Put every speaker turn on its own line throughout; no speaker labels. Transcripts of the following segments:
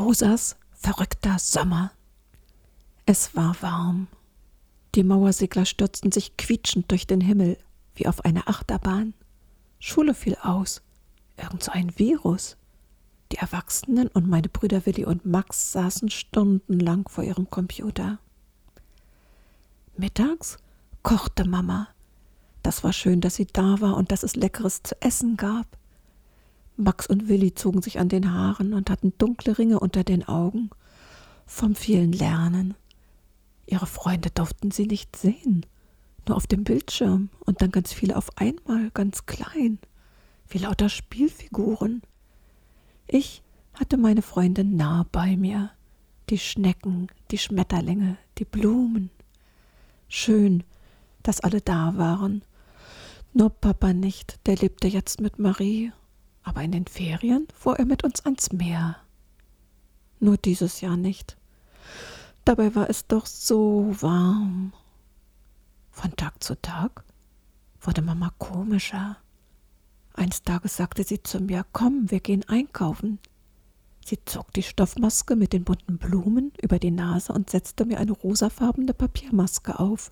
Rosas verrückter Sommer. Es war warm. Die Mauersegler stürzten sich quietschend durch den Himmel, wie auf eine Achterbahn. Schule fiel aus. Irgend so ein Virus. Die Erwachsenen und meine Brüder Willi und Max saßen stundenlang vor ihrem Computer. Mittags kochte Mama. Das war schön, dass sie da war und dass es Leckeres zu essen gab. Max und Willi zogen sich an den Haaren und hatten dunkle Ringe unter den Augen vom vielen Lernen. Ihre Freunde durften sie nicht sehen, nur auf dem Bildschirm und dann ganz viele auf einmal, ganz klein, wie lauter Spielfiguren. Ich hatte meine Freunde nah bei mir, die Schnecken, die Schmetterlinge, die Blumen. Schön, dass alle da waren. Nur Papa nicht, der lebte jetzt mit Marie. Aber in den Ferien fuhr er mit uns ans Meer. Nur dieses Jahr nicht. Dabei war es doch so warm. Von Tag zu Tag wurde Mama komischer. Eines Tages sagte sie zu mir, komm, wir gehen einkaufen. Sie zog die Stoffmaske mit den bunten Blumen über die Nase und setzte mir eine rosafarbene Papiermaske auf.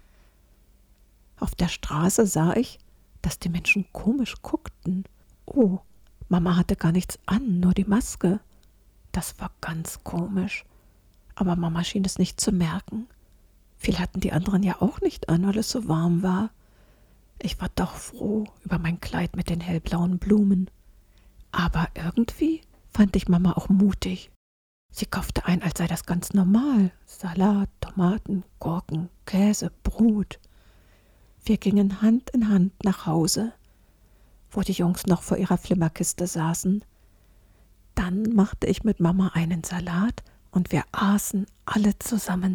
Auf der Straße sah ich, dass die Menschen komisch guckten. Oh, Mama hatte gar nichts an, nur die Maske. Das war ganz komisch. Aber Mama schien es nicht zu merken. Viel hatten die anderen ja auch nicht an, weil es so warm war. Ich war doch froh über mein Kleid mit den hellblauen Blumen. Aber irgendwie fand ich Mama auch mutig. Sie kaufte ein, als sei das ganz normal. Salat, Tomaten, Gurken, Käse, Brot. Wir gingen Hand in Hand nach Hause, wo die Jungs noch vor ihrer Flimmerkiste saßen. Dann machte ich mit Mama einen Salat und wir aßen alle zusammen.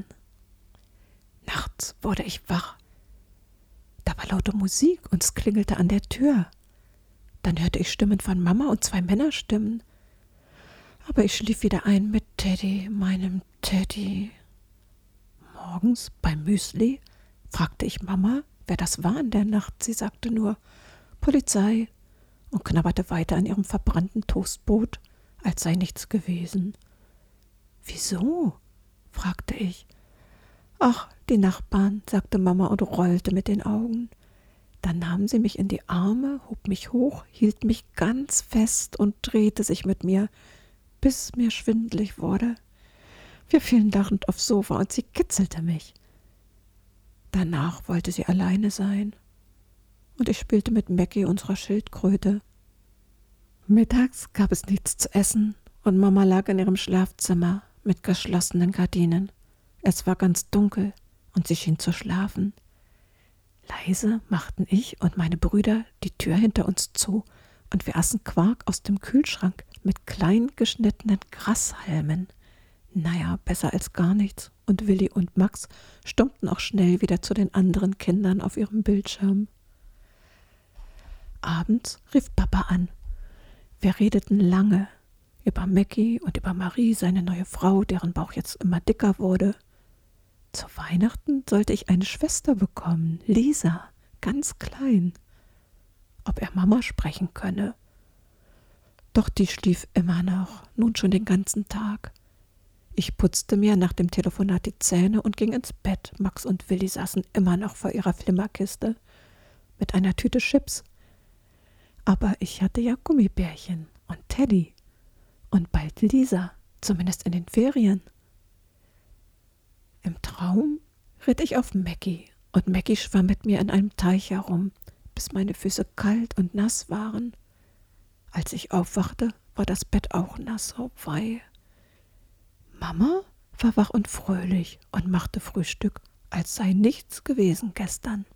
Nachts wurde ich wach. Da war laute Musik und es klingelte an der Tür. Dann hörte ich Stimmen von Mama und 2 Männerstimmen. Aber ich schlief wieder ein mit Teddy, meinem Teddy. Morgens beim Müsli fragte ich Mama, wer das war in der Nacht. Sie sagte nur Polizei und knabberte weiter an ihrem verbrannten Toastbrot, als sei nichts gewesen. Wieso? Fragte ich. Ach, die Nachbarn, sagte Mama und rollte mit den Augen. Dann nahm sie mich in die Arme, hob mich hoch, hielt mich ganz fest und drehte sich mit mir, bis mir schwindelig wurde. Wir fielen lachend aufs Sofa und sie kitzelte mich. Danach wollte sie alleine sein. Und ich spielte mit Mackie, unserer Schildkröte. Mittags gab es nichts zu essen und Mama lag in ihrem Schlafzimmer mit geschlossenen Gardinen. Es war ganz dunkel und sie schien zu schlafen. Leise machten ich und meine Brüder die Tür hinter uns zu und wir aßen Quark aus dem Kühlschrank mit klein geschnittenen Grashalmen. Naja, besser als gar nichts. Und Willi und Max stummten auch schnell wieder zu den anderen Kindern auf ihrem Bildschirm. Abends rief Papa an. Wir redeten lange über Mackie und über Marie, seine neue Frau, deren Bauch jetzt immer dicker wurde. Zu Weihnachten sollte ich eine Schwester bekommen, Lisa, ganz klein. Ob er Mama sprechen könne. Doch die schlief immer noch, nun schon den ganzen Tag. Ich putzte mir nach dem Telefonat die Zähne und ging ins Bett. Max und Willi saßen immer noch vor ihrer Flimmerkiste mit einer Tüte Chips. Aber ich hatte ja Gummibärchen und Teddy und bald Lisa, zumindest in den Ferien. Im Traum ritt ich auf Mackie und Mackie schwamm mit mir in einem Teich herum, bis meine Füße kalt und nass waren. Als ich aufwachte, war das Bett auch nass, oh wei. Mama war wach und fröhlich und machte Frühstück, als sei nichts gewesen gestern.